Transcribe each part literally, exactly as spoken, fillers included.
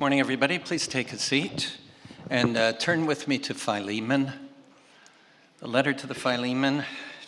Morning, everybody. Please take a seat and uh, turn with me to Philemon, the letter to the Philemon.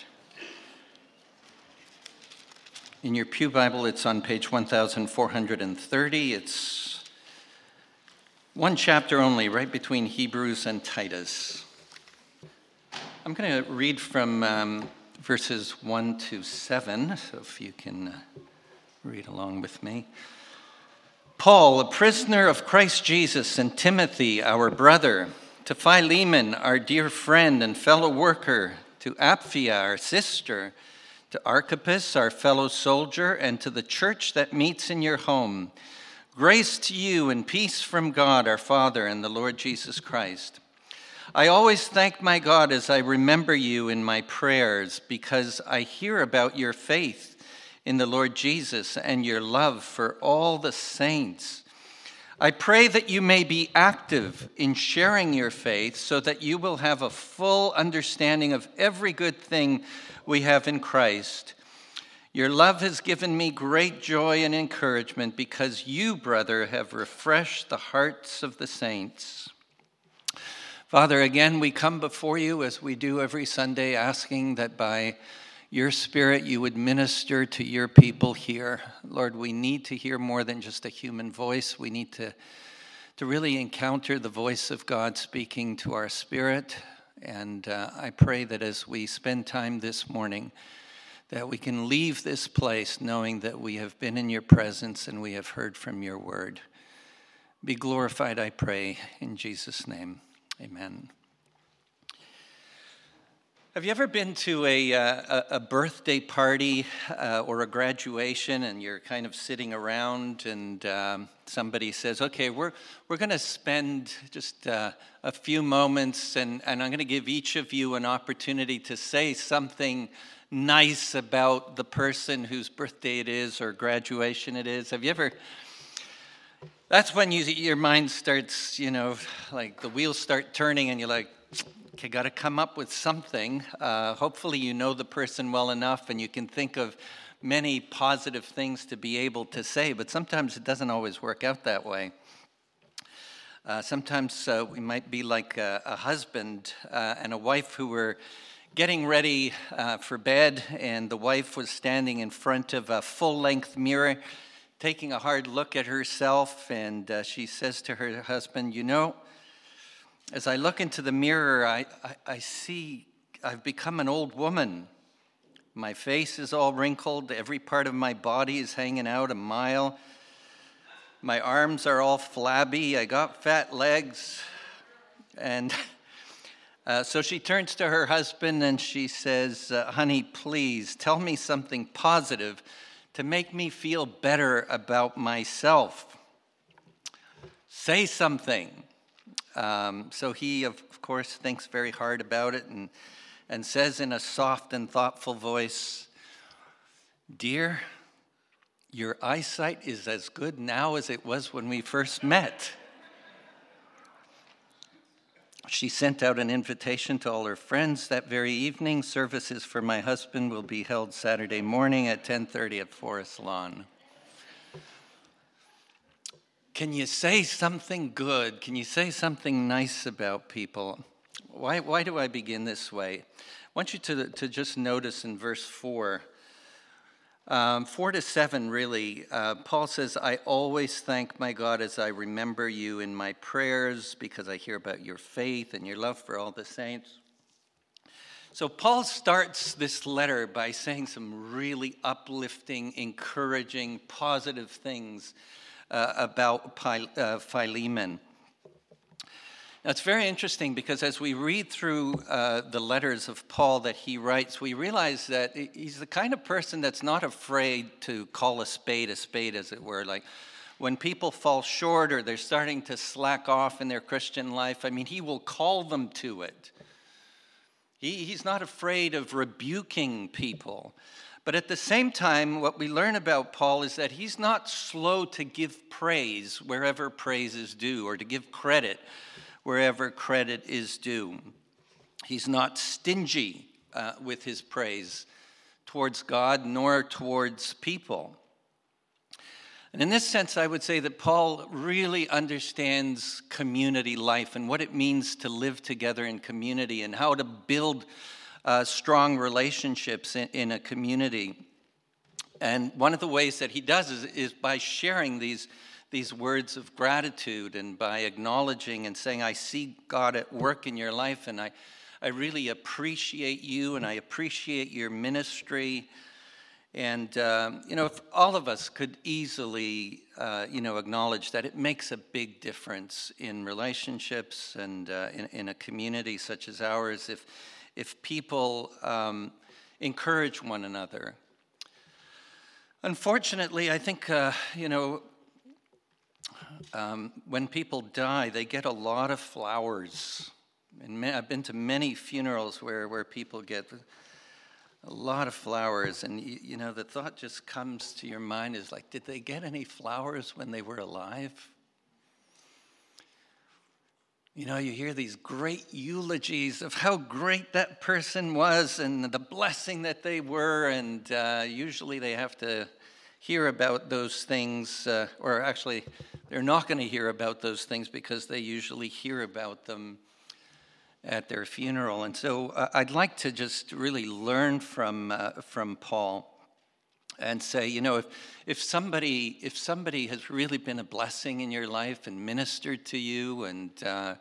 In your Pew Bible, it's on page one thousand four hundred thirty. It's one chapter only, right between Hebrews and Titus. I'm going to read from um, verses one to seven, so if you can uh, read along with me. Paul, a prisoner of Christ Jesus, and Timothy, our brother, to Philemon, our dear friend and fellow worker, to Apphia, our sister, to Archippus, our fellow soldier, and to the church that meets in your home. Grace to you and peace from God, our Father, and the Lord Jesus Christ. I always thank my God as I remember you in my prayers, because I hear about your faith in the Lord Jesus and your love for all the saints. I pray that you may be active in sharing your faith so that you will have a full understanding of every good thing we have in Christ. Your love has given me great joy and encouragement because you, brother, have refreshed the hearts of the saints. Father, again, we come before you as we do every Sunday, asking that by your Spirit, you would minister to your people here. Lord, we need to hear more than just a human voice. We need to, to really encounter the voice of God speaking to our spirit. And uh, I pray that as we spend time this morning, that we can leave this place knowing that we have been in your presence and we have heard from your word. Be glorified, I pray, in Jesus' name. Amen. Have you ever been to a, uh, a birthday party uh, or a graduation, and you're kind of sitting around and um, somebody says, okay, we're we're going to spend just uh, a few moments and, and I'm going to give each of you an opportunity to say something nice about the person whose birthday it is or graduation it is. Have you ever... That's when you, your mind starts, you know, like the wheels start turning and you're like, okay, got to come up with something. Uh, hopefully you know the person well enough and you can think of many positive things to be able to say, but sometimes it doesn't always work out that way. Uh, sometimes uh, we might be like a, a husband uh, and a wife who were getting ready uh, for bed, and the wife was standing in front of a full-length mirror, taking a hard look at herself, and uh, she says to her husband, you know, as I look into the mirror, I, I, I see I've become an old woman. My face is all wrinkled. Every part of my body is hanging out a mile. My arms are all flabby. I got fat legs. And uh, so she turns to her husband and she says, uh, honey, please tell me something positive to make me feel better about myself. Say something. Um, so he, of, of course, thinks very hard about it and, and says in a soft and thoughtful voice, dear, your eyesight is as good now as it was when we first met. She sent out an invitation to all her friends that very evening. Services for my husband will be held Saturday morning at ten thirty at Forest Lawn. Can you say something good? Can you say something nice about people? Why, why do I begin this way? I want you to, to just notice in verse four, um, four to seven really, uh, Paul says, I always thank my God as I remember you in my prayers because I hear about your faith and your love for all the saints. So Paul starts this letter by saying some really uplifting, encouraging, positive things Uh, about uh, Philemon. Now, it's very interesting because as we read through uh, the letters of Paul that he writes, we realize that he's the kind of person that's not afraid to call a spade a spade, as it were. Like when people fall short or they're starting to slack off in their Christian life, I mean, he will call them to it. He, he's not afraid of rebuking people. But at the same time, what we learn about Paul is that he's not slow to give praise wherever praise is due, or to give credit wherever credit is due. He's not stingy uh, with his praise towards God nor towards people. And in this sense, I would say that Paul really understands community life and what it means to live together in community and how to build uh, strong relationships in, in a community. And one of the ways that he does is, is by sharing these, these words of gratitude and by acknowledging and saying, I see God at work in your life, and I, I really appreciate you, and I appreciate your ministry. And, um, you know, if all of us could easily, uh, you know, acknowledge that it makes a big difference in relationships and uh, in, in a community such as ours, if, if people um, encourage one another. Unfortunately, I think, uh, you know, um, when people die, they get a lot of flowers. And I've been to many funerals where, where people get a lot of flowers, and you, you know, the thought just comes to your mind is like, did they get any flowers when they were alive? You know, you hear these great eulogies of how great that person was and the blessing that they were, and uh, usually they have to hear about those things, uh, or actually, they're not going to hear about those things because they usually hear about them at their funeral. And so uh, I'd like to just really learn from uh, from Paul and say, you know, if if somebody if somebody has really been a blessing in your life and ministered to you and uh,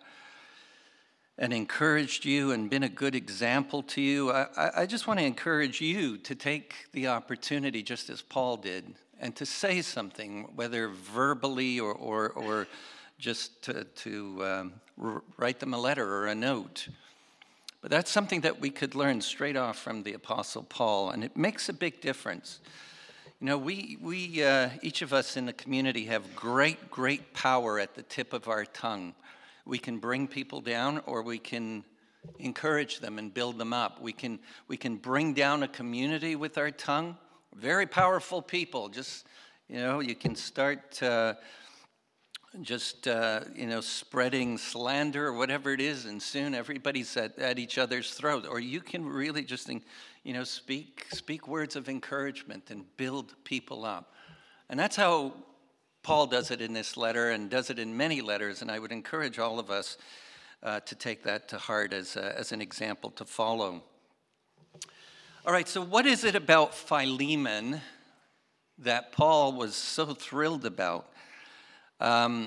and encouraged you and been a good example to you, I, I just want to encourage you to take the opportunity, just as Paul did, and to say something, whether verbally or or, or just to, to um, r- write them a letter or a note. But that's something that we could learn straight off from the Apostle Paul, and it makes a big difference. You know, we, we uh, each of us in the community have great, great power at the tip of our tongue. We can bring people down, or we can encourage them and build them up. We can, we can bring down a community with our tongue. Very powerful people. Just, you know, you can start uh, just, uh, you know, spreading slander or whatever it is, and soon everybody's at, at each other's throat. Or you can really just, you know, speak speak words of encouragement and build people up. And that's how Paul does it in this letter and does it in many letters, and I would encourage all of us uh, to take that to heart as, a, as an example to follow. All right, so what is it about Philemon that Paul was so thrilled about? Um,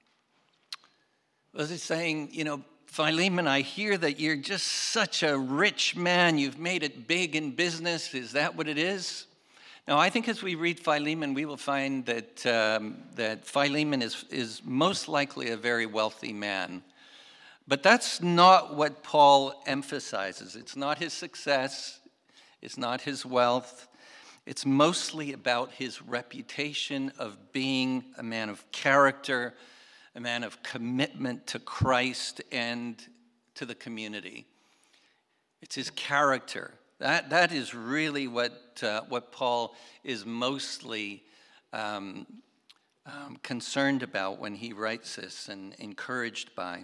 was he saying, you know, Philemon, I hear that you're just such a rich man. You've made it big in business. Is that what it is? Now, I think as we read Philemon, we will find that um, that Philemon is, is most likely a very wealthy man. But that's not what Paul emphasizes. It's not his success. It's not his wealth. It's mostly about his reputation of being a man of character, a man of commitment to Christ and to the community. It's his character. That that is really what uh, what Paul is mostly um, um, concerned about when he writes this and encouraged by.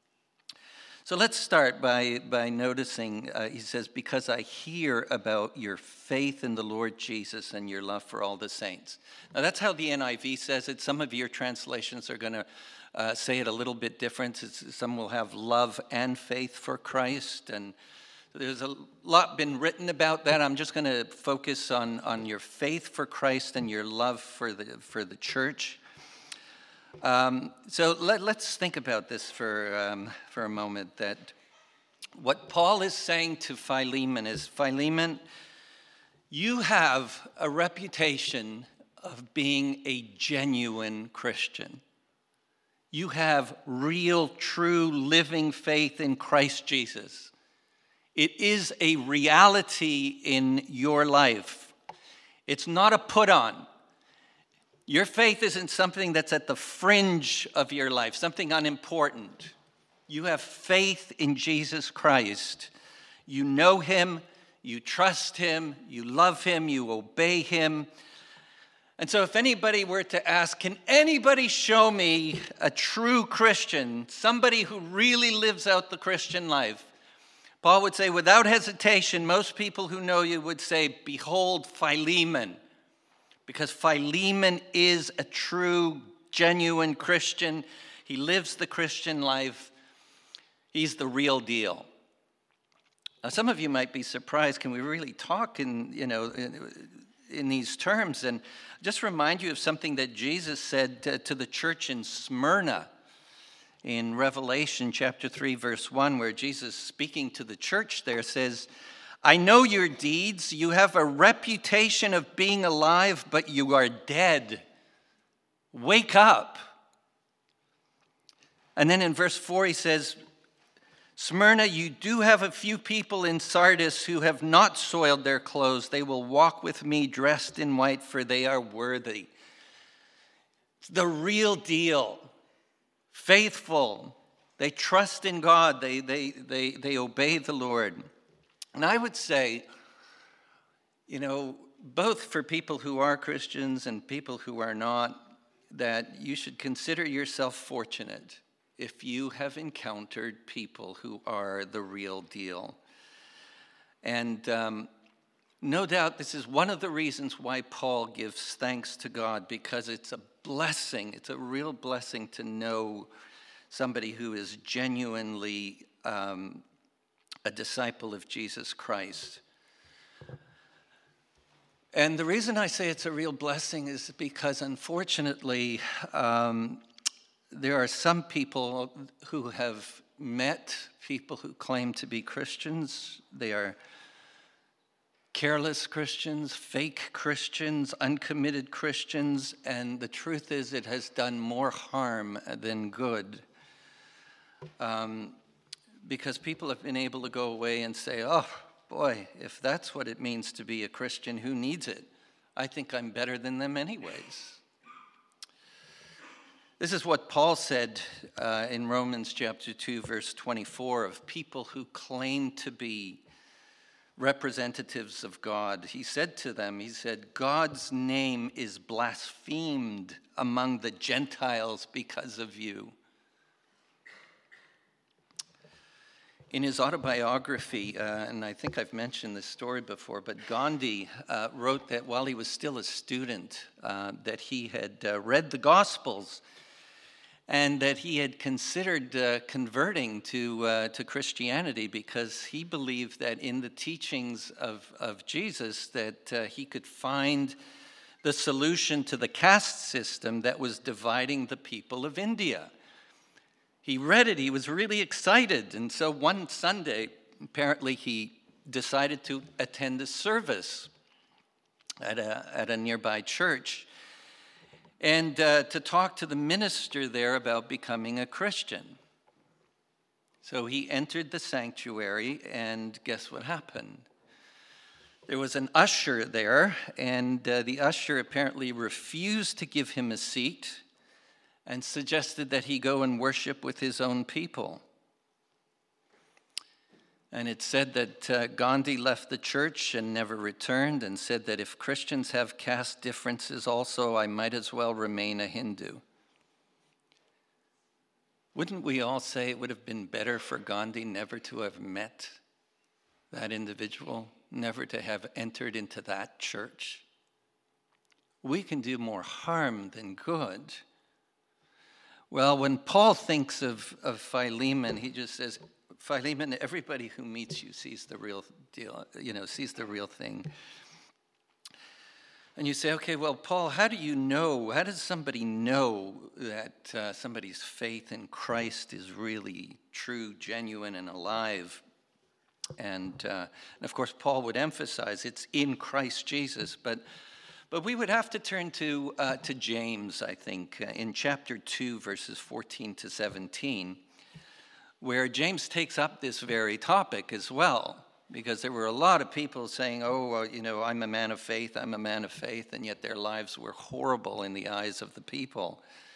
So let's start by, by noticing, uh, he says, because I hear about your faith in the Lord Jesus and your love for all the saints. Now that's how the N I V says it. Some of your translations are going to uh, say it a little bit different. It's, some will have love and faith for Christ. And there's a lot been written about that. I'm just going to focus on, on your faith for Christ and your love for the, for the church. Um, so let, let's think about this for um, for a moment, that what Paul is saying to Philemon is, Philemon, you have a reputation of being a genuine Christian. You have real, true, living faith in Christ Jesus. It is a reality in your life. It's not a put-on. Your faith isn't something that's at the fringe of your life, something unimportant. You have faith in Jesus Christ. You know him, you trust him, you love him, you obey him. And so if anybody were to ask, can anybody show me a true Christian, somebody who really lives out the Christian life? Paul would say, without hesitation, most people who know you would say, behold Philemon. because Philemon is a true, genuine Christian. He lives the Christian life. He's the real deal. Now, some of you might be surprised, can we really talk in, you know, in, in these terms? And just remind you of something that Jesus said to, to the church in Smyrna in Revelation chapter three, verse one, where Jesus, speaking to the church there, says, I know your deeds. You have a reputation of being alive, but you are dead. Wake up. And then in verse four, he says, Smyrna, you do have a few people in Sardis who have not soiled their clothes. They will walk with me dressed in white, for they are worthy. It's the real deal. Faithful. They trust in God. They, they, they, they obey the Lord. And I would say, you know, both for people who are Christians and people who are not, that you should consider yourself fortunate if you have encountered people who are the real deal. And um, no doubt this is one of the reasons why Paul gives thanks to God, because it's a blessing, it's a real blessing to know somebody who is genuinely um, a disciple of Jesus Christ. And the reason I say it's a real blessing is because, unfortunately, um, there are some people who have met people who claim to be Christians. They are careless Christians, fake Christians, uncommitted Christians, and the truth is it has done more harm than good. Um, because people have been able to go away and say, oh, boy, if that's what it means to be a Christian, who needs it? I think I'm better than them anyways. This is what Paul said uh, in Romans chapter two, verse twenty-four, of people who claim to be representatives of God. He said to them, he said, God's name is blasphemed among the Gentiles because of you. In his autobiography, uh, and I think I've mentioned this story before, but Gandhi uh, wrote that while he was still a student, uh, that he had uh, read the Gospels and that he had considered uh, converting to uh, to Christianity because he believed that in the teachings of, of Jesus that uh, he could find the solution to the caste system that was dividing the people of India. He read it, he was really excited, and so one Sunday, apparently he decided to attend a service at a, at a nearby church and uh, to talk to the minister there about becoming a Christian. So he entered the sanctuary, and guess what happened? There was an usher there, and uh, the usher apparently refused to give him a seat and suggested that he go and worship with his own people. And it said that uh, Gandhi left the church and never returned, and said that if Christians have caste differences also, I might as well remain a Hindu. Wouldn't we all say it would have been better for Gandhi never to have met that individual, never to have entered into that church? We can do more harm than good. Well, when Paul thinks of, of Philemon, he just says, Philemon, everybody who meets you sees the real deal, you know, sees the real thing. And you say, okay, well, Paul, how do you know, how does somebody know that uh, somebody's faith in Christ is really true, genuine, and alive? And, uh, and of course, Paul would emphasize it's in Christ Jesus, but But we would have to turn to uh, to James, I think, uh, in chapter two, verses fourteen to seventeen, where James takes up this very topic as well, because there were a lot of people saying, oh, well, you know, I'm a man of faith, I'm a man of faith, and yet their lives were horrible in the eyes of the people.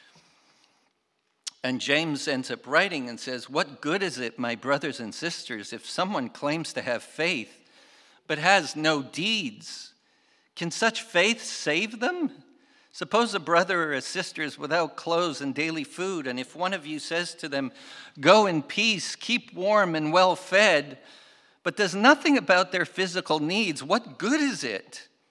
And James ends up writing and says, what good is it, my brothers and sisters, if someone claims to have faith but has no deeds? Can such faith save them? Suppose a brother or a sister is without clothes and daily food, and if one of you says to them, go in peace, keep warm and well fed, but does nothing about their physical needs, what good is it?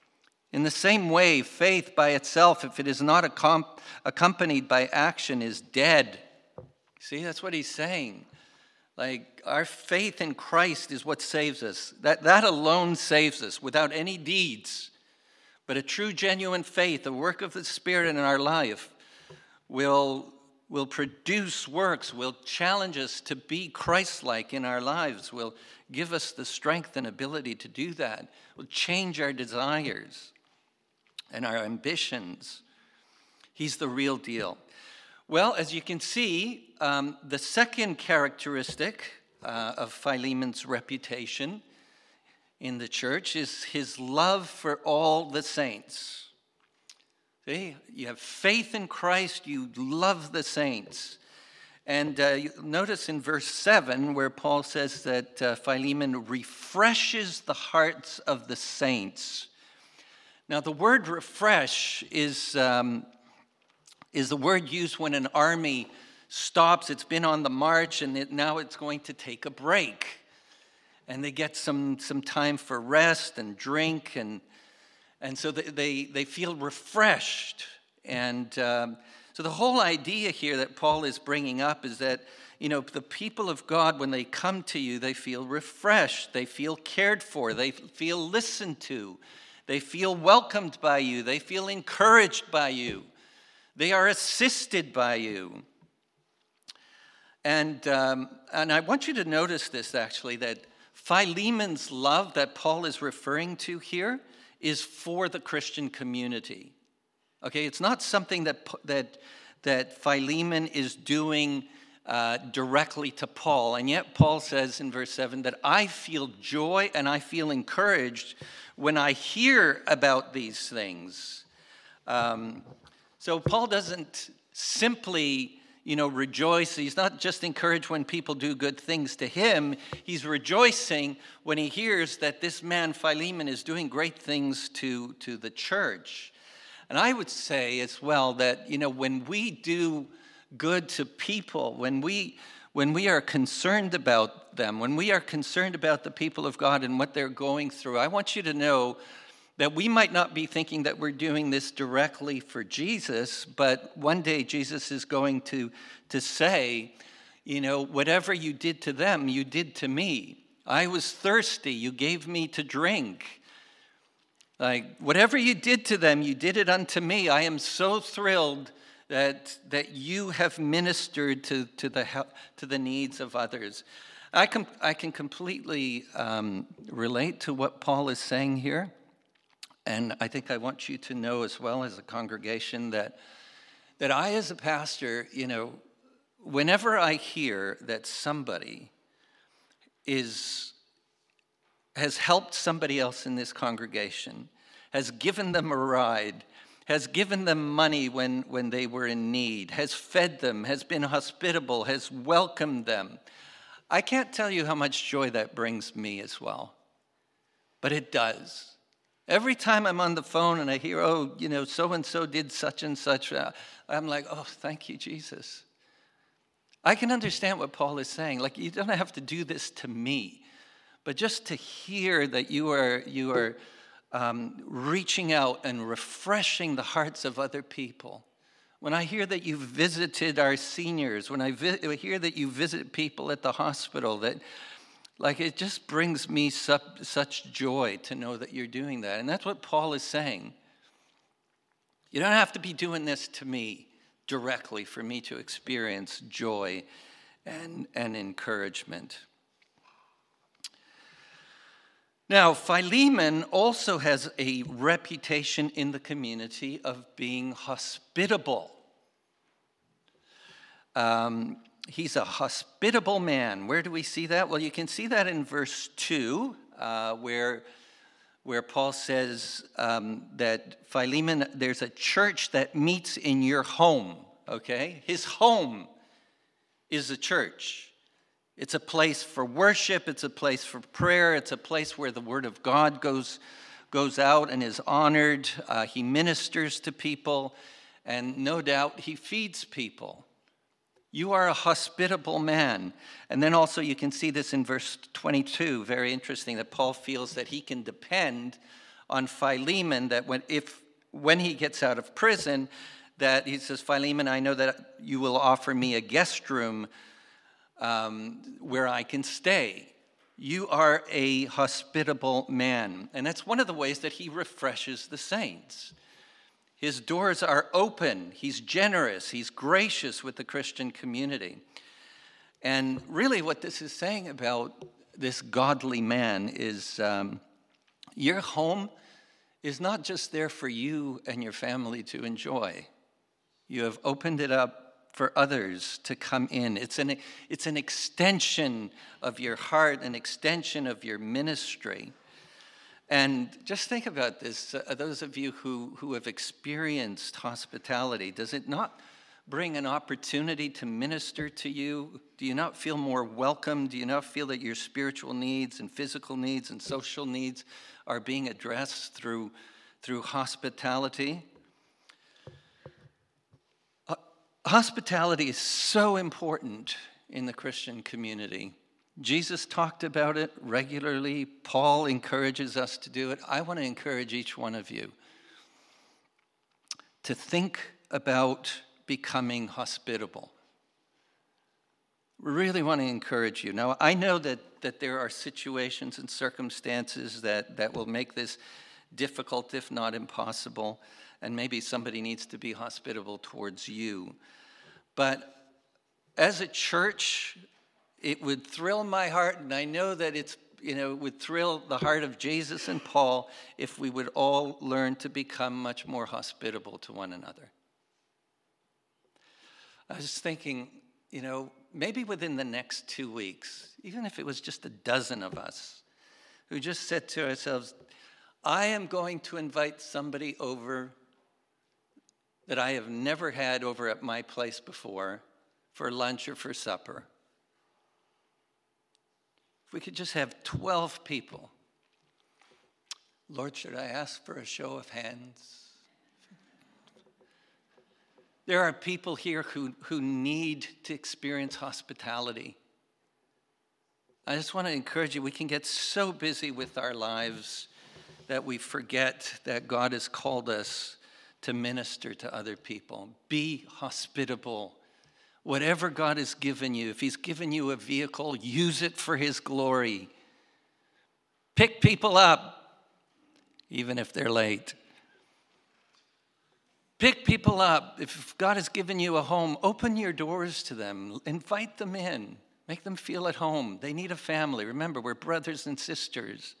In the same way, faith by itself, if it is not accom- accompanied by action, is dead. See, that's what he's saying. Like, our faith in Christ is what saves us. That, that alone saves us without any deeds. But a true, genuine faith, a work of the Spirit in our life, will, will produce works, will challenge us to be Christ-like in our lives, will give us the strength and ability to do that, will change our desires and our ambitions. He's the real deal. Well, as you can see, um, the second characteristic uh, of Philemon's reputation in the church is his love for all the saints. See, you have faith in Christ, you love the saints. And uh, you notice in verse seven where Paul says that uh, Philemon refreshes the hearts of the saints. Now, the word refresh is, um, is the word used when an army stops. It's been on the march, and it, now it's going to take a break. And they get some, some time for rest and drink, and, and so they, they, they feel refreshed. And um, so the whole idea here that Paul is bringing up is that, you know, the people of God, when they come to you, they feel refreshed. They feel cared for. They feel listened to. They feel welcomed by you. They feel encouraged by you. They are assisted by you. And, um, and I want you to notice this, actually, that Philemon's love that Paul is referring to here is for the Christian community. Okay, it's not something that, that, that Philemon is doing uh, directly to Paul. And yet Paul says in verse seven that I feel joy and I feel encouraged when I hear about these things. Um, so Paul doesn't simply, you know, rejoice. He's not just encouraged when people do good things to him. He's rejoicing when he hears that this man Philemon is doing great things to, to the church. And I would say as well that, you know, when we do good to people, when we when we are concerned about them, when we are concerned about the people of God and what they're going through, I want you to know that we might not be thinking that we're doing this directly for Jesus, but one day Jesus is going to, to say, you know, whatever you did to them, you did to me. I was thirsty, you gave me to drink. Like, whatever you did to them, you did it unto me. I am so thrilled that that you have ministered to, to, the, to the needs of others. I can, I can completely um, relate to what Paul is saying here. And I think I want you to know as well as a congregation that, that I as a pastor, you know, whenever I hear that somebody is has helped somebody else in this congregation, has given them a ride, has given them money when, when they were in need, has fed them, has been hospitable, has welcomed them, I can't tell you how much joy that brings me as well. But it does. Every time I'm on the phone and I hear, oh, you know, so-and-so did such and such, I'm like, oh, thank you, Jesus. I can understand what Paul is saying. Like, you don't have to do this to me. But just to hear that you are you are um, reaching out and refreshing the hearts of other people. When I hear that you visited our seniors, when I vi- hear that you visit people at the hospital, that like it just brings me su- such joy to know that you're doing that. And that's what Paul is saying. You don't have to be doing this to me directly for me to experience joy and, and encouragement. Now, Philemon also has a reputation in the community of being hospitable. Um, he's a hospitable man. Where do we see that? Well, you can see that in verse two, uh, where, where Paul says um, that Philemon, there's a church that meets in your home, okay? His home is a church. It's a place for worship. It's a place for prayer. It's a place where the word of God goes, goes out and is honored. Uh, he ministers to people, and no doubt he feeds people. You are a hospitable man. And then also you can see this in verse twenty-two, very interesting, that Paul feels that he can depend on Philemon that when if when he gets out of prison, that he says, Philemon, I know that you will offer me a guest room um, where I can stay. You are a hospitable man. And that's one of the ways that he refreshes the saints. His doors are open. He's generous. He's gracious with the Christian community. And really what this is saying about this godly man is um, your home is not just there for you and your family to enjoy. You have opened it up for others to come in. It's an, it's an extension of your heart, an extension of your ministry. And just think about this, uh, those of you who, who have experienced hospitality, does it not bring an opportunity to minister to you? Do you not feel more welcome? Do you not feel that your spiritual needs and physical needs and social needs are being addressed through, through hospitality? Hospitality is so important in the Christian community. Jesus talked about it regularly. Paul encourages us to do it. I want to encourage each one of you to think about becoming hospitable. Really want to encourage you. Now, I know that, that there are situations and circumstances that, that will make this difficult, if not impossible, and maybe somebody needs to be hospitable towards you. But as a church, it would thrill my heart, and I know that it's, you know, it would thrill the heart of Jesus and Paul if we would all learn to become much more hospitable to one another. I was thinking, you know, maybe within the next two weeks, even if it was just a dozen of us, who just said to ourselves, I am going to invite somebody over that I have never had over at my place before for lunch or for supper. If we could just have twelve people. Lord, should I ask for a show of hands? There are people here who, who need to experience hospitality. I just want to encourage you, we can get so busy with our lives that we forget that God has called us to minister to other people. Be hospitable. Whatever God has given you, if he's given you a vehicle, use it for his glory. Pick people up, even if they're late. Pick people up. If God has given you a home, open your doors to them. Invite them in. Make them feel at home. They need a family. Remember, we're brothers and sisters.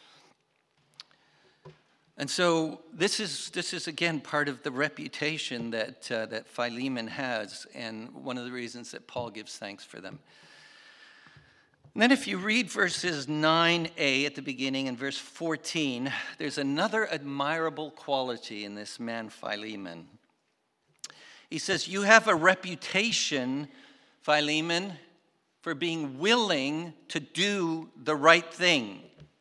And so this is, this is again, part of the reputation that, uh, that Philemon has, and one of the reasons that Paul gives thanks for them. And then if you read verses nine a at the beginning and verse fourteen, there's another admirable quality in this man Philemon. He says, you have a reputation, Philemon, for being willing to do the right thing.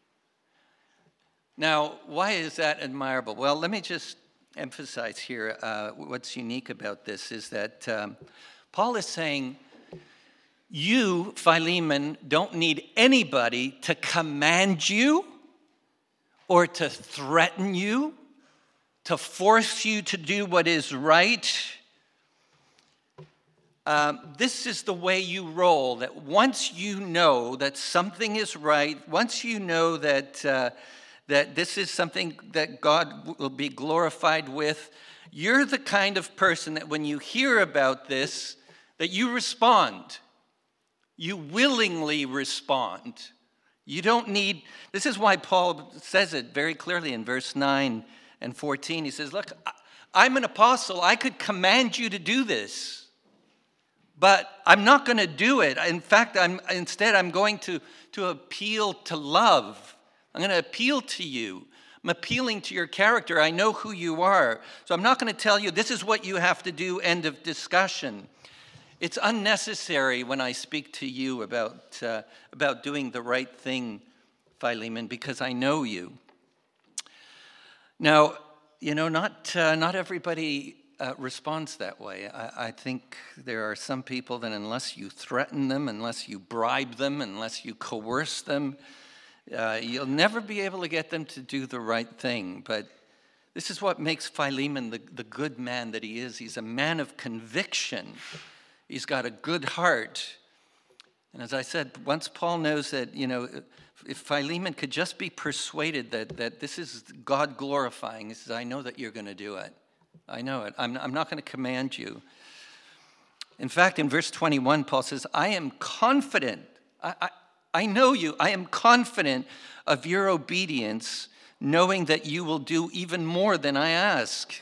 Now, why is that admirable? Well, let me just emphasize here uh, what's unique about this is that um, Paul is saying, you, Philemon, don't need anybody to command you or to threaten you, to force you to do what is right. Um, this is the way you roll, that once you know that something is right, once you know that... Uh, that this is something that God will be glorified with, you're the kind of person that when you hear about this, that you respond. You willingly respond. You don't need, this is why Paul says it very clearly in verse nine and fourteen. He says, look, I'm an apostle. I could command you to do this, but I'm not going to do it. In fact, I'm instead, I'm going to, to appeal to love. I'm going to appeal to you. I'm appealing to your character. I know who you are. So I'm not going to tell you this is what you have to do, end of discussion. It's unnecessary when I speak to you about, uh, about doing the right thing, Philemon, because I know you. Now, you know, not, uh, not everybody uh, responds that way. I, I think there are some people that unless you threaten them, unless you bribe them, unless you coerce them, Uh, you'll never be able to get them to do the right thing, but this is what makes Philemon the, the good man that he is. He's a man of conviction. He's got a good heart. And as I said, once Paul knows that, you know, if Philemon could just be persuaded that, that this is God glorifying, he says, I know that you're going to do it. I know it. I'm, I'm not going to command you. In fact, in verse twenty-one, Paul says, I am confident. I, I, I know you. I am confident of your obedience, knowing that you will do even more than I ask.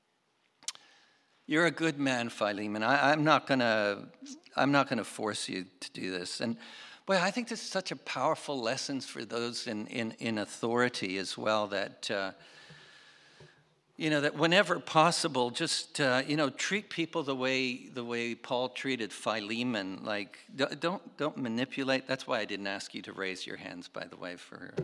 You're a good man, Philemon. I, I'm not going to... I'm not going to force you to do this. And boy, I think this is such a powerful lesson for those in, in, in authority as well, that, uh, you know, that whenever possible, just, uh, you know, treat people the way the way Paul treated Philemon. Like, don't, don't manipulate. That's why I didn't ask you to raise your hands, by the way, for...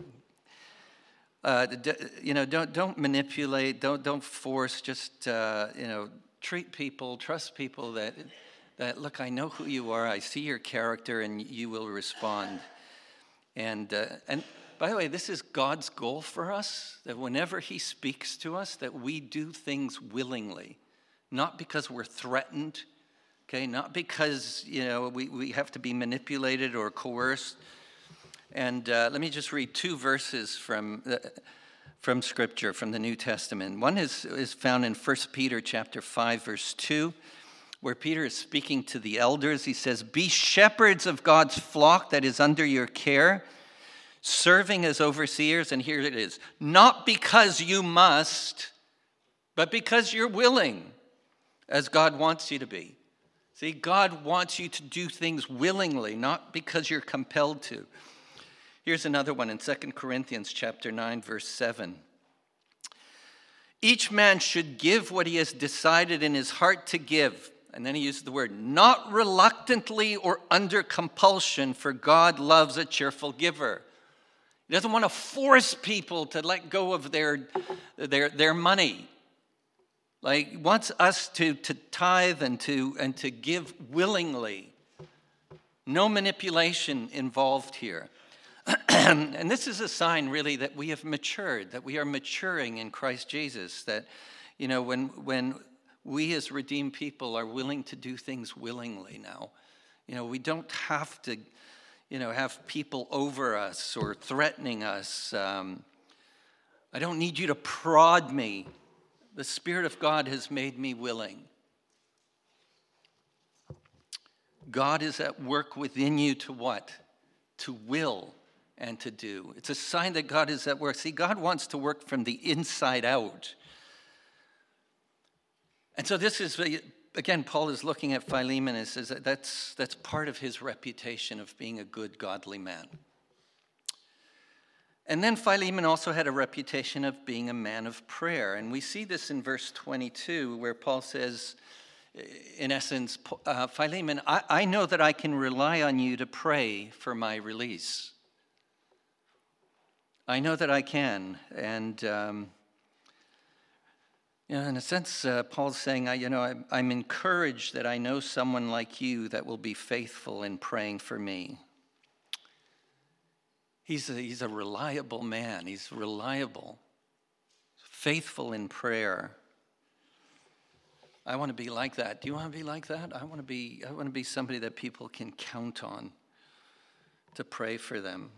Uh, you know, don't don't manipulate, don't, don't force, just, uh, you know, treat people, trust people that... that, look, I know who you are, I see your character, and you will respond. And uh, and by the way, this is God's goal for us, that whenever he speaks to us, that we do things willingly, not because we're threatened, okay, not because, you know, we, we have to be manipulated or coerced. And uh, let me just read two verses from uh, from Scripture, from the New Testament. One is, is found in First Peter chapter five, verse two, where Peter is speaking to the elders. He says, be shepherds of God's flock that is under your care, serving as overseers, and here it is, not because you must, but because you're willing, as God wants you to be. See, God wants you to do things willingly, not because you're compelled to. Here's another one in Second Corinthians chapter nine, verse seven. Each man should give what he has decided in his heart to give. And then he uses the word, not reluctantly or under compulsion, for God loves a cheerful giver. He doesn't want to force people to let go of their, their, their money. Like, he wants us to, to tithe and to, and to give willingly. No manipulation involved here. And this is a sign, really, that we have matured, that we are maturing in Christ Jesus, that, you know, when when... we as redeemed people are willing to do things willingly now. You know, we don't have to, you know, have people over us or threatening us. Um, I don't need you to prod me. The Spirit of God has made me willing. God is at work within you to what? To will and to do. It's a sign that God is at work. See, God wants to work from the inside out. And so this is, again, Paul is looking at Philemon and says that that's, that's part of his reputation of being a good, godly man. And then Philemon also had a reputation of being a man of prayer. And we see this in verse twenty-two, where Paul says, in essence, uh, Philemon, I, I know that I can rely on you to pray for my release. I know that I can. And... Um, You know, in a sense, uh, Paul's saying, I, you know, I'm, I'm encouraged that I know someone like you that will be faithful in praying for me. He's a, he's a reliable man. He's reliable, faithful in prayer. I want to be like that. Do you want to be like that? I want to be. I want to be somebody that people can count on to pray for them.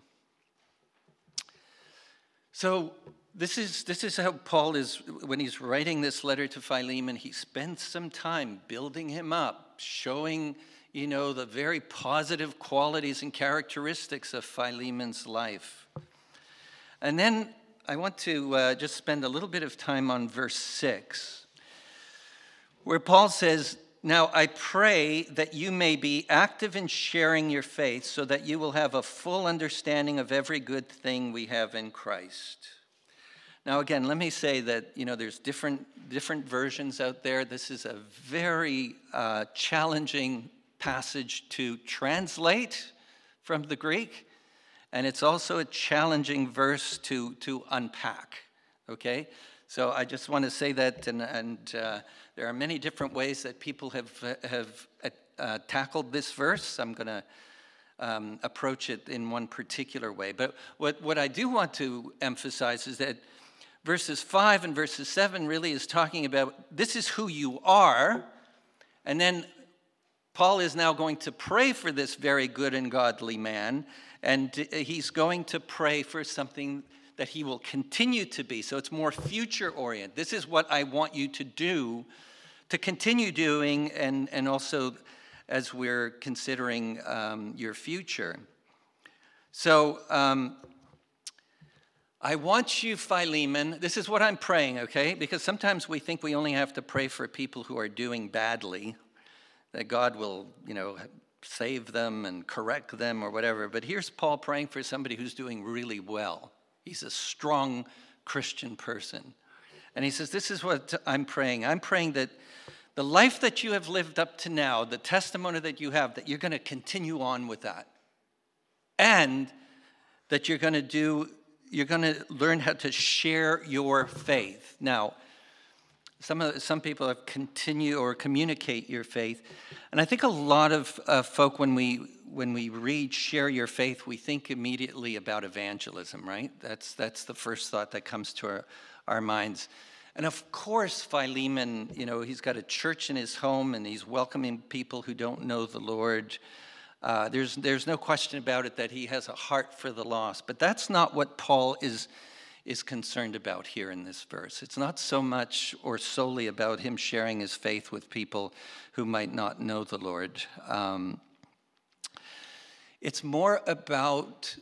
So. This is this is how Paul is, when he's writing this letter to Philemon, he spends some time building him up, showing, you know, the very positive qualities and characteristics of Philemon's life. And then I want to uh, just spend a little bit of time on verse six, where Paul says, now I pray that you may be active in sharing your faith so that you will have a full understanding of every good thing we have in Christ. Now, again, let me say that, you know, there's different different versions out there. This is a very uh, challenging passage to translate from the Greek, and it's also a challenging verse to, to unpack, okay? So I just want to say that, and, and uh, there are many different ways that people have, have uh, tackled this verse. I'm going to um, approach it in one particular way. But what, what I do want to emphasize is that verses five and verses seven really is talking about this is who you are, and then Paul is now going to pray for this very good and godly man, and he's going to pray for something that he will continue to be. So it's more future-oriented. This is what I want you to do, to continue doing, and, and also as we're considering um, your future. So um, I want you, Philemon, this is what I'm praying, okay? Because sometimes we think we only have to pray for people who are doing badly, that God will, you know, save them and correct them or whatever. But here's Paul praying for somebody who's doing really well. He's a strong Christian person. And he says, this is what I'm praying. I'm praying that the life that you have lived up to now, the testimony that you have, that you're going to continue on with that. And that you're going to do, you're going to learn how to share your faith. Now, some of, some people have continue or communicate your faith. And I think a lot of uh, folk, when we when we read share your faith, we think immediately about evangelism, right? That's that's the first thought that comes to our, our minds. And of course, Philemon, you know, he's got a church in his home and he's welcoming people who don't know the Lord. Uh, there's there's no question about it that he has a heart for the lost. But that's not what Paul is is concerned about here in this verse. It's not so much or solely about him sharing his faith with people who might not know the Lord. Um, it's more about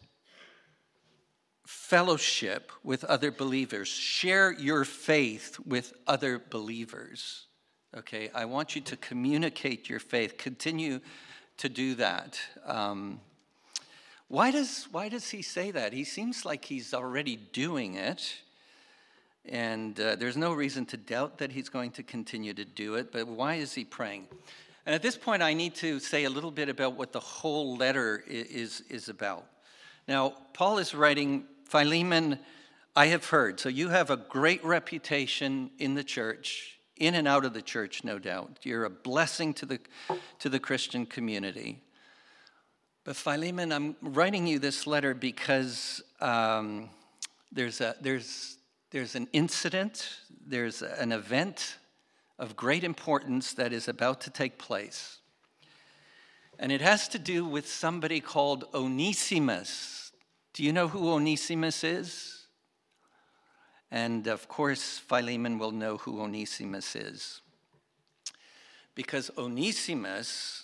fellowship with other believers. Share your faith with other believers. Okay, I want you to communicate your faith. Continue to do that. Um, Why does why does he say that? He seems like he's already doing it, and uh, there's no reason to doubt that he's going to continue to do it, but why is he praying? And at this point, I need to say a little bit about what the whole letter is, is about. Now, Paul is writing, Philemon, I have heard. So you have a great reputation in the church, in and out of the church, no doubt. You're a blessing to the to the Christian community. But Philemon, I'm writing you this letter because um, there's a there's there's an incident, there's an event of great importance that is about to take place. And it has to do with somebody called Onesimus. Do you know who Onesimus is? And of course, Philemon will know who Onesimus is. Because Onesimus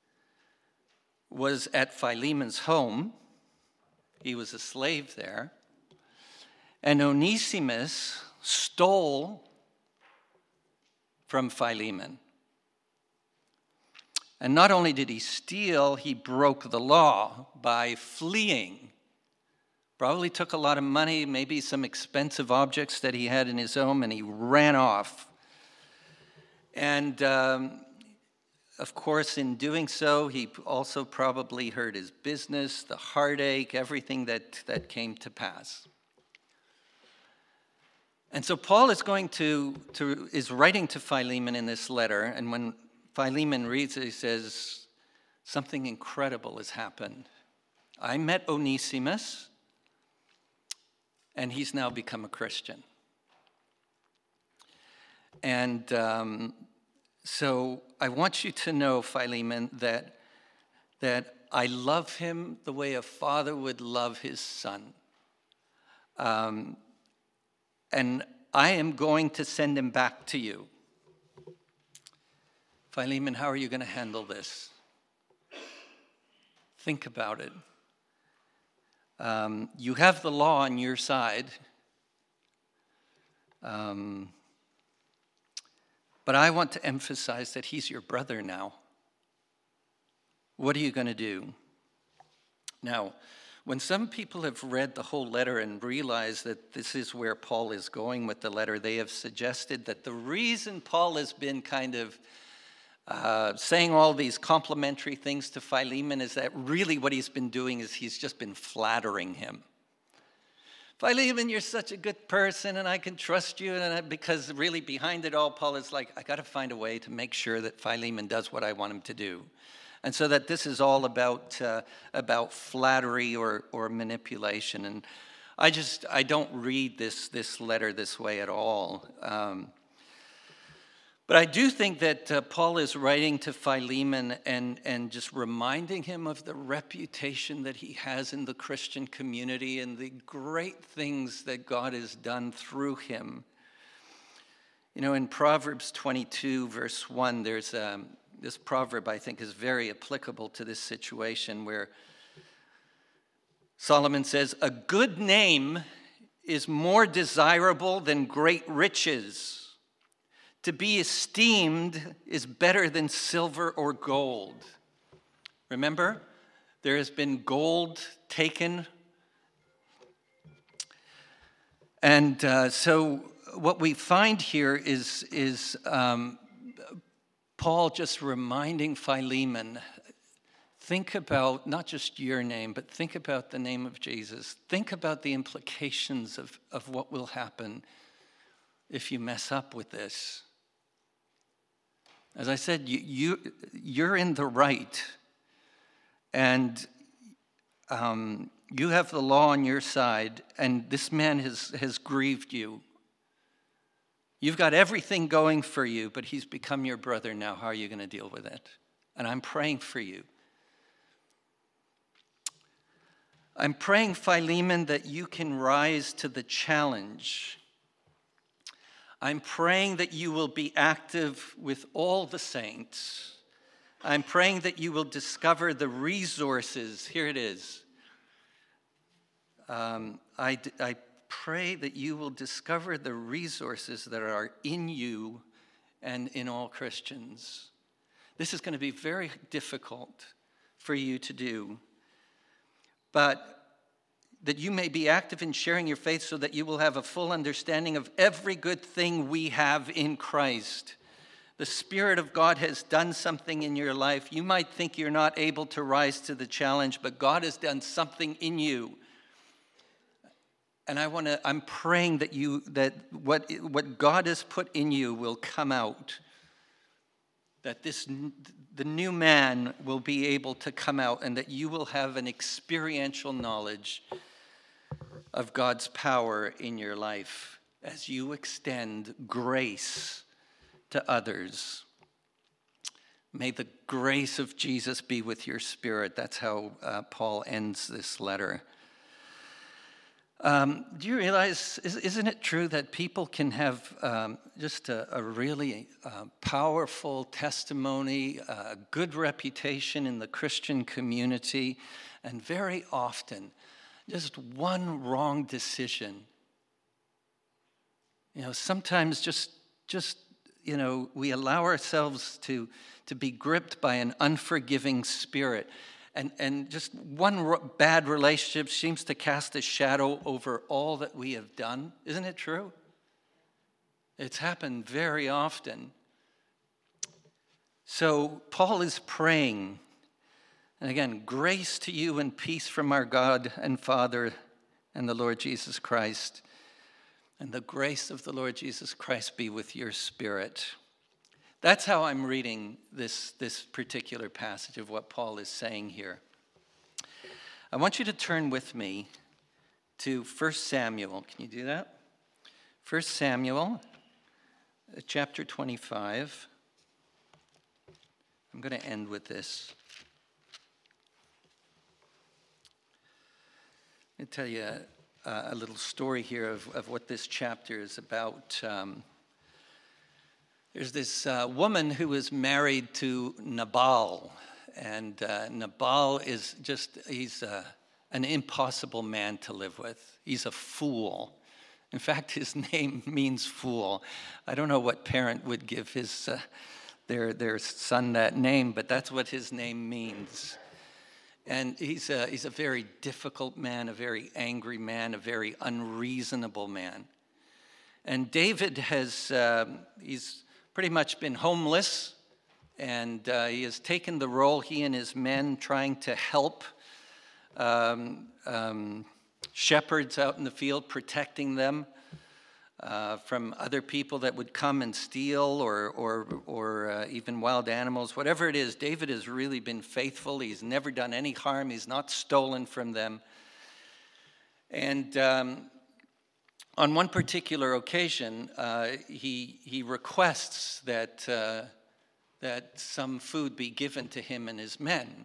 was at Philemon's home. He was a slave there. And Onesimus stole from Philemon. And not only did he steal, he broke the law by fleeing. Probably took a lot of money, maybe some expensive objects that he had in his home, and he ran off. And um, Of course, in doing so, he also probably hurt his business, the heartache, everything that, that came to pass. And so Paul is going to, to is writing to Philemon in this letter, and when Philemon reads it, he says, something incredible has happened. I met Onesimus, and he's now become a Christian. And um, So I want you to know, Philemon, that, that I love him the way a father would love his son. Um, and I am going to send him back to you. Philemon, how are you going to handle this? Think about it. Um, you have the law on your side. Um But I want to emphasize that he's your brother now. What are you going to do? Now, when some people have read the whole letter and realized that this is where Paul is going with the letter, they have suggested that the reason Paul has been kind of uh, saying all these complimentary things to Philemon is that really what he's been doing is he's just been flattering him. Philemon, you're such a good person, and I can trust you. And I, because really behind it all, Paul is like, I got to find a way to make sure that Philemon does what I want him to do. And so that this is all about uh, about flattery or or manipulation. And I just I don't read this this letter this way at all. Um, but I do think that uh, Paul is writing to Philemon and and just reminding him of the reputation that he has in the Christian community and the great things that God has done through him. You know, in Proverbs twenty-two, verse one, there's um, this proverb I think is very applicable to this situation where Solomon says, "A good name is more desirable than great riches. To be esteemed is better than silver or gold." Remember, there has been gold taken. And uh, so what we find here is, is um, Paul just reminding Philemon, think about not just your name, but think about the name of Jesus. Think about the implications of, of what will happen if you mess up with this. As I said, you, you, you're in the right, and um, you have the law on your side, and this man has, has grieved you. You've got everything going for you, but he's become your brother now. How are you going to deal with it? And I'm praying for you. I'm praying, Philemon, that you can rise to the challenge. I'm praying that you will be active with all the saints. I'm praying that you will discover the resources. Here it is. Um, I, I pray that you will discover the resources that are in you and in all Christians. This is going to be very difficult for you to do, but that you may be active in sharing your faith so that you will have a full understanding of every good thing we have in Christ. The Spirit of God has done something in your life. You might think you're not able to rise to the challenge, but God has done something in you. And I want to, I'm praying that you, that what, what God has put in you will come out. That this, the new man will be able to come out, and that you will have an experiential knowledge of God's power in your life as you extend grace to others. May the grace of Jesus be with your spirit. That's how uh, Paul ends this letter. Um, do you realize, is, isn't it true that people can have um, just a, a really uh, powerful testimony, a good reputation in the Christian community, and very often just one wrong decision? You know, sometimes just, just you know, we allow ourselves to, to be gripped by an unforgiving spirit. And, and just one bad relationship seems to cast a shadow over all that we have done. Isn't it true? It's happened very often. So Paul is praying. And again, grace to you and peace from our God and Father and the Lord Jesus Christ. And the grace of the Lord Jesus Christ be with your spirit. That's how I'm reading this, this particular passage of what Paul is saying here. I want you to turn with me to First Samuel. Can you do that? First Samuel, chapter twenty-five. I'm going to end with this. Let me tell you a, a little story here of, of what this chapter is about. Um, There's this uh, woman who was married to Nabal, and uh, Nabal is just, he's uh, an impossible man to live with. He's a fool. In fact, his name means fool. I don't know what parent would give his uh, their their son that name, but that's what his name means. And he's a, he's a very difficult man, a very angry man, a very unreasonable man. And David has, um, he's pretty much been homeless, and uh, he has taken the role, he and his men, trying to help um, um, shepherds out in the field, protecting them. uh, from other people that would come and steal, or, or, or uh, even wild animals. Whatever it is, David has really been faithful. He's never done any harm. He's not stolen from them. And um, on one particular occasion, uh, he, he requests that, uh, that some food be given to him and his men.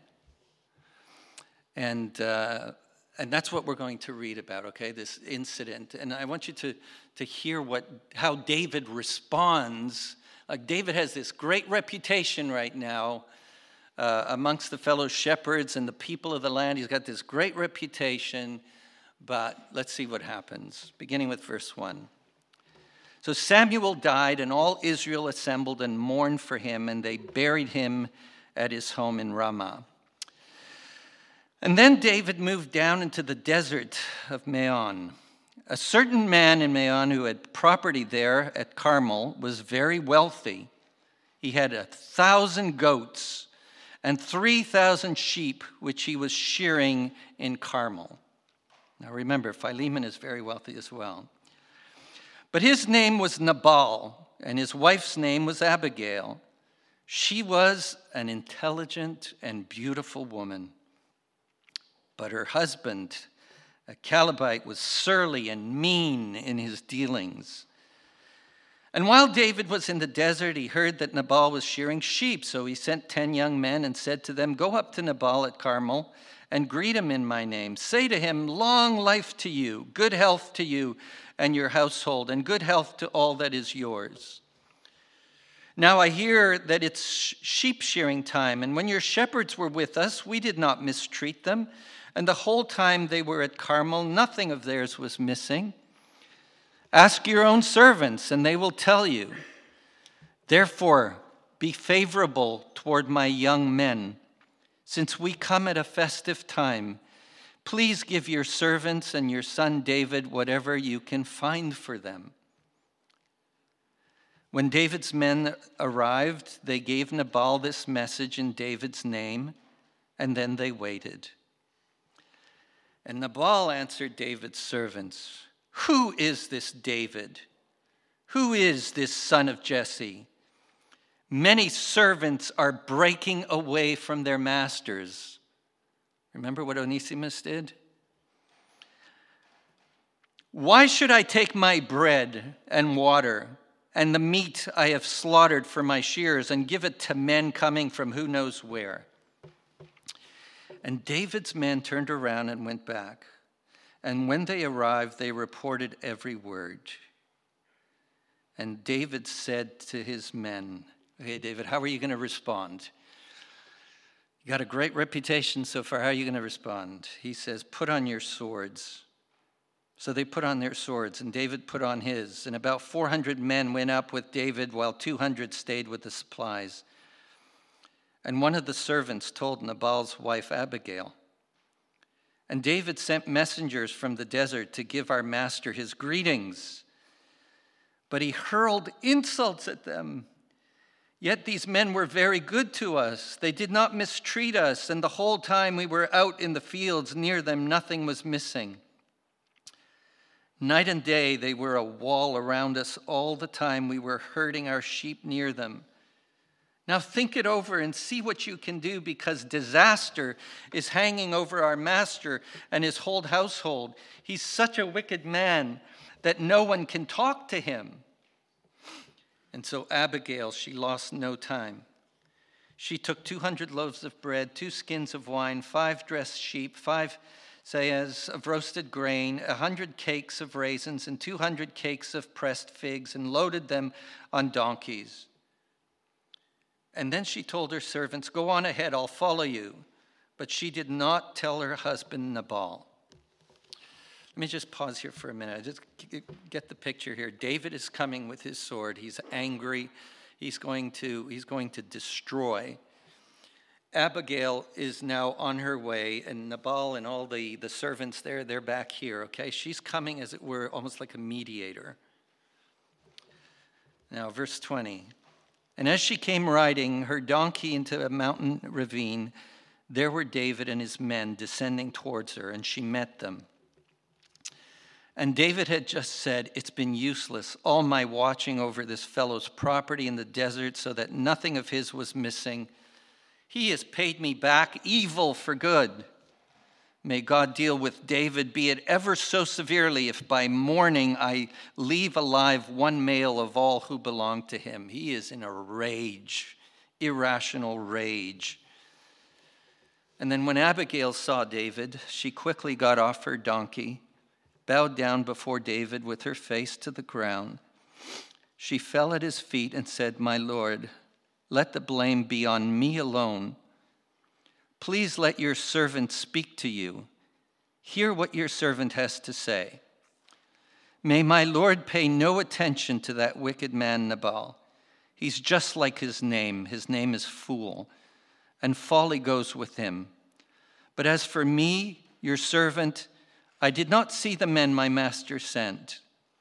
And uh, and that's what we're going to read about, okay, this incident. And I want you to, to hear what how David responds. Like, David has this great reputation right now uh, amongst the fellow shepherds and the people of the land. He's got this great reputation, but let's see what happens, beginning with verse one. So Samuel died, and all Israel assembled and mourned for him, and they buried him at his home in Ramah. And then David moved down into the desert of Maon. A certain man in Maon who had property there at Carmel was very wealthy. He had a thousand goats and three thousand sheep, which he was shearing in Carmel. Now remember, Philemon is very wealthy as well. But his name was Nabal, and his wife's name was Abigail. She was an intelligent and beautiful woman. But her husband, a Calebite, was surly and mean in his dealings. And while David was in the desert, he heard that Nabal was shearing sheep. So he sent ten young men and said to them, "Go up to Nabal at Carmel and greet him in my name. Say to him, 'Long life to you, good health to you and your household, and good health to all that is yours. Now I hear that it's sheep shearing time, and when your shepherds were with us, we did not mistreat them. And the whole time they were at Carmel, nothing of theirs was missing. Ask your own servants, and they will tell you. Therefore, be favorable toward my young men. Since we come at a festive time, please give your servants and your son David whatever you can find for them.' When David's men arrived, they gave Nabal this message in David's name, and then they waited. And Nabal answered David's servants, 'Who is this David? Who is this son of Jesse? Many servants are breaking away from their masters.'" Remember what Onesimus did? "Why should I take my bread and water and the meat I have slaughtered for my shears and give it to men coming from who knows where?" And David's men turned around and went back. And when they arrived, they reported every word. And David said to his men, "Okay, David, how are you going to respond? You got a great reputation so far. How are you going to respond?" He says, "Put on your swords." So they put on their swords, and David put on his. And about four hundred men went up with David, while two hundred stayed with the supplies. And one of the servants told Nabal's wife Abigail. And David sent messengers from the desert to give our master his greetings. But he hurled insults at them. Yet these men were very good to us. They did not mistreat us, and the whole time we were out in the fields near them, nothing was missing. Night and day they were a wall around us all the time we were herding our sheep near them. Now think it over and see what you can do, because disaster is hanging over our master and his whole household. He's such a wicked man that no one can talk to him." And so Abigail, she lost no time. She took two hundred loaves of bread, two skins of wine, five dressed sheep, five seahs of roasted grain, a hundred cakes of raisins, and two hundred cakes of pressed figs, and loaded them on donkeys. And then she told her servants, "Go on ahead, I'll follow you." But she did not tell her husband Nabal. Let me just pause here for a minute. Just get the picture here. David is coming with his sword. He's angry. He's going to, he's going to destroy. Abigail is now on her way, and Nabal and all the, the servants there, they're back here, okay? She's coming, as it were, almost like a mediator. Now, verse twenty. "And as she came riding her donkey into a mountain ravine, there were David and his men descending towards her, and she met them. And David had just said, it's been useless, all my watching over this fellow's property in the desert so that nothing of his was missing. He has paid me back evil for good. May God deal with David, be it ever so severely, if by morning I leave alive one male of all who belong to him. He is in a rage, irrational rage. And then when Abigail saw David, she quickly got off her donkey, bowed down before David with her face to the ground. She fell at his feet and said, "My lord, let the blame be on me alone. Please let your servant speak to you. Hear what your servant has to say. May my lord pay no attention to that wicked man Nabal. He's just like his name. His name is Fool, and folly goes with him. But as for me, your servant, I did not see the men my master sent.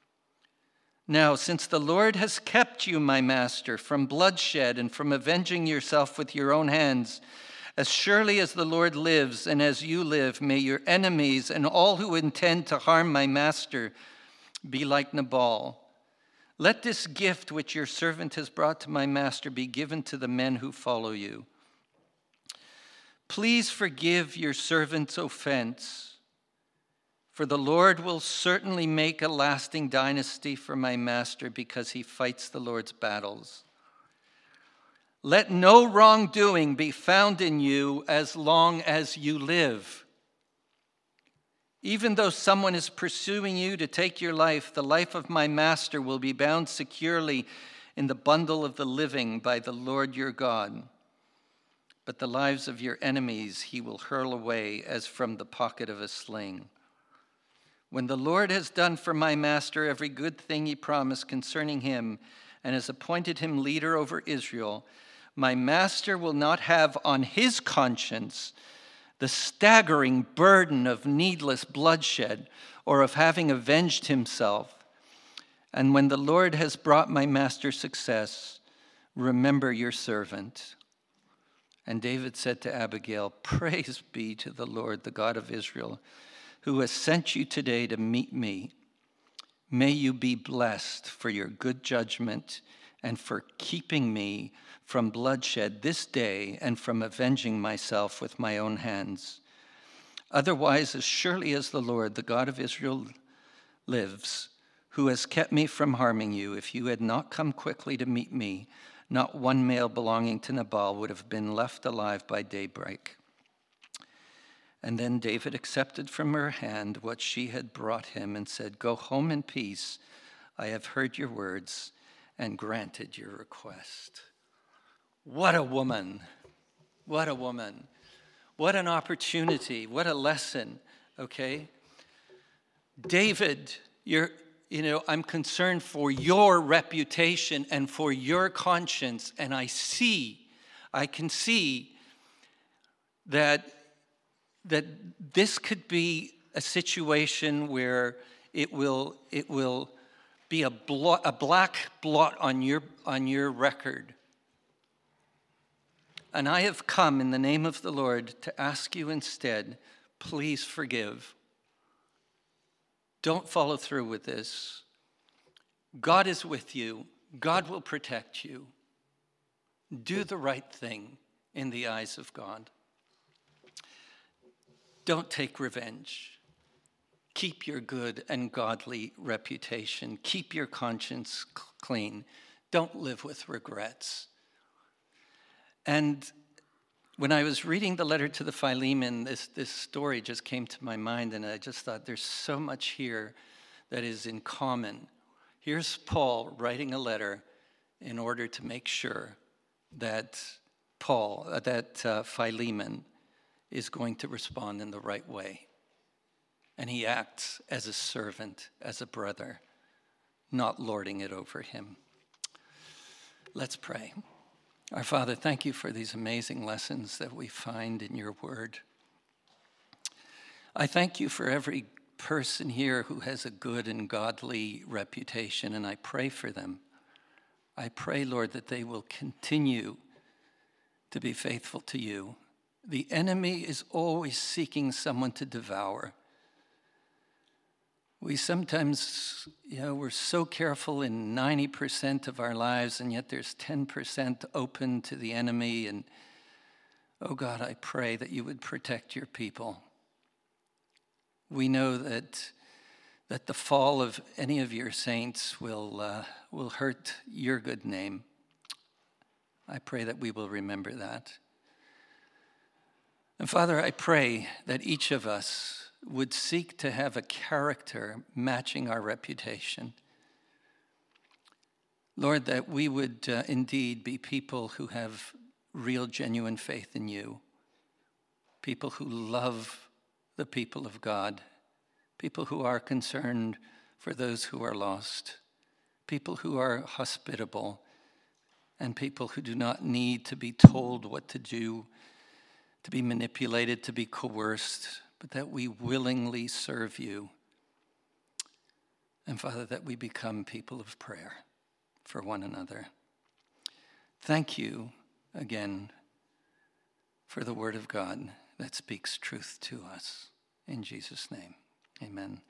Now, since the Lord has kept you, my master, from bloodshed and from avenging yourself with your own hands, as surely as the Lord lives and as you live, may your enemies and all who intend to harm my master be like Nabal. Let this gift which your servant has brought to my master be given to the men who follow you. Please forgive your servant's offense, for the Lord will certainly make a lasting dynasty for my master because he fights the Lord's battles. Let no wrongdoing be found in you as long as you live. Even though someone is pursuing you to take your life, the life of my master will be bound securely in the bundle of the living by the Lord your God. But the lives of your enemies he will hurl away as from the pocket of a sling. When the Lord has done for my master every good thing he promised concerning him and has appointed him leader over Israel, my master will not have on his conscience the staggering burden of needless bloodshed or of having avenged himself. And when the Lord has brought my master success, remember your servant." And David said to Abigail, "Praise be to the Lord, the God of Israel, who has sent you today to meet me. May you be blessed for your good judgment and for keeping me from bloodshed this day and from avenging myself with my own hands. Otherwise, as surely as the Lord, the God of Israel, lives, who has kept me from harming you, if you had not come quickly to meet me, not one male belonging to Nabal would have been left alive by daybreak." And then David accepted from her hand what she had brought him and said, "Go home in peace. I have heard your words and granted your request." What a woman. What a woman. What an opportunity. What a lesson, okay? David, you're, you know, I'm concerned for your reputation and for your conscience, and I see, I can see that that this could be a situation where it will it will be a blot, a black blot on your on your record. And I have come in the name of the Lord to ask you instead, please forgive. Don't follow through with this. God is with you. God will protect you. Do the right thing in the eyes of God. Don't take revenge. Keep your good and godly reputation. Keep your conscience clean. Don't live with regrets. And when I was reading the letter to the Philemon, this, this story just came to my mind, and I just thought there's so much here that is in common. Here's Paul writing a letter in order to make sure that Paul, uh, that uh, Philemon is going to respond in the right way. And he acts as a servant, as a brother, not lording it over him. Let's pray. Our Father, thank you for these amazing lessons that we find in your word. I thank you for every person here who has a good and godly reputation, and I pray for them. I pray, Lord, that they will continue to be faithful to you. The enemy is always seeking someone to devour. We sometimes, you know, we're so careful in ninety percent of our lives, and yet there's ten percent open to the enemy. And, oh God, I pray that you would protect your people. We know that that the fall of any of your saints will uh, will hurt your good name. I pray that we will remember that. And Father, I pray that each of us would seek to have a character matching our reputation. Lord, that we would uh, indeed be people who have real, genuine faith in you, people who love the people of God, people who are concerned for those who are lost, people who are hospitable, and people who do not need to be told what to do, to be manipulated, to be coerced, but that we willingly serve you. And Father, that we become people of prayer for one another. Thank you again for the word of God that speaks truth to us. In Jesus' name, amen.